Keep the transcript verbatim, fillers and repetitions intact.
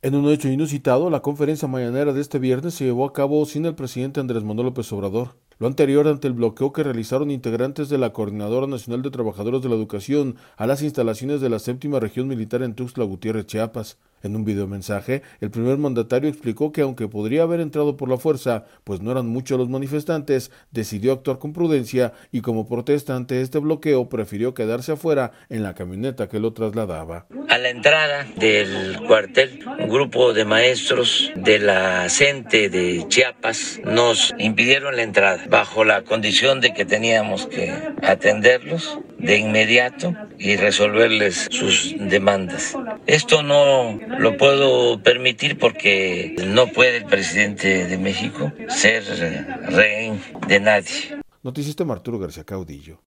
En un hecho inusitado, la conferencia mañanera de este viernes se llevó a cabo sin el presidente Andrés Manuel López Obrador. Lo anterior ante el bloqueo que realizaron integrantes de la Coordinadora Nacional de Trabajadores de la Educación a las instalaciones de la séptima región militar en Tuxtla Gutiérrez, Chiapas. En un videomensaje, el primer mandatario explicó que aunque podría haber entrado por la fuerza, pues no eran muchos los manifestantes, decidió actuar con prudencia y como protesta ante este bloqueo prefirió quedarse afuera en la camioneta que lo trasladaba. A la entrada del cuartel, un grupo de maestros de la CENTE de Chiapas nos impidieron la entrada bajo la condición de que teníamos que atenderlos de inmediato y resolverles sus demandas. Esto no lo puedo permitir porque no puede el presidente de México ser rehén de nadie. Noticista Arturo García Caudillo.